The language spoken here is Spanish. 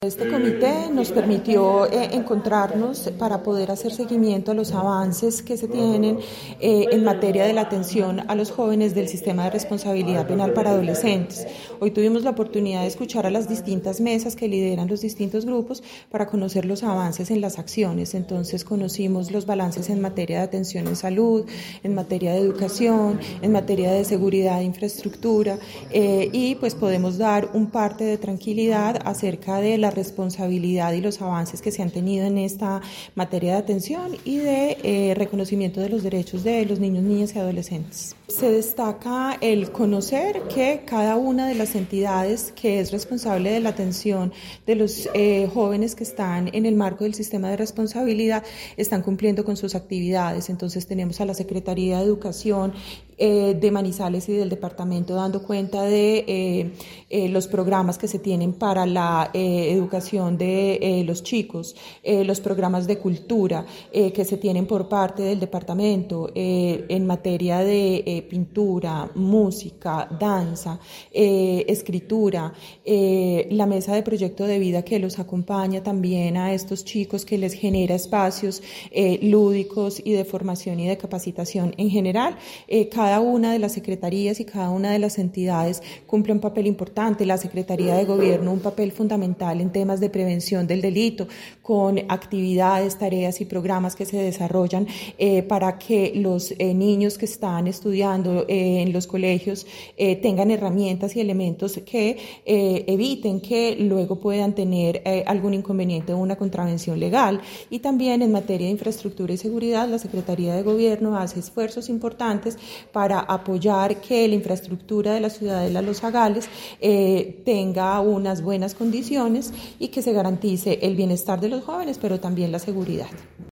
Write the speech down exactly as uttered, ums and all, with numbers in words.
Este comité nos permitió eh, encontrarnos para poder hacer seguimiento a los avances que se tienen eh, en materia de la atención a los jóvenes del sistema de responsabilidad penal para adolescentes. Hoy tuvimos la oportunidad de escuchar a las distintas mesas que lideran los distintos grupos para conocer los avances en las acciones. Entonces conocimos los balances en materia de atención en salud, en materia de educación, en materia de seguridad e infraestructura eh, y pues podemos dar un parte de tranquilidad acerca de la responsabilidad y los avances que se han tenido en esta materia de atención y de eh, reconocimiento de los derechos de los niños, niñas y adolescentes. Se destaca el conocer que cada una de las entidades que es responsable de la atención de los eh, jóvenes que están en el marco del sistema de responsabilidad están cumpliendo con sus actividades. Entonces tenemos a la Secretaría de Educación eh, de Manizales y del departamento dando cuenta de eh, eh, los programas que se tienen para la eh, educación de eh, los chicos, eh, los programas de cultura eh, que se tienen por parte del departamento eh, en materia de eh, pintura, música, danza, eh, escritura, eh, la mesa de proyecto de vida que los acompaña también a estos chicos, que les genera espacios eh, lúdicos y de formación y de capacitación en general. Eh, cada una de las secretarías y cada una de las entidades cumple un papel importante. La Secretaría de Gobierno un papel fundamental en temas de prevención del delito, con actividades, tareas y programas que se desarrollan eh, para que los eh, niños que están estudiando eh, en los colegios eh, tengan herramientas y elementos que eh, eviten que luego puedan tener eh, algún inconveniente o una contravención legal. Y también en materia de infraestructura y seguridad, la Secretaría de Gobierno hace esfuerzos importantes para apoyar que la infraestructura de la ciudadela Los Zagales eh, tenga unas buenas condiciones y que se garantice el bienestar de los jóvenes, pero también la seguridad.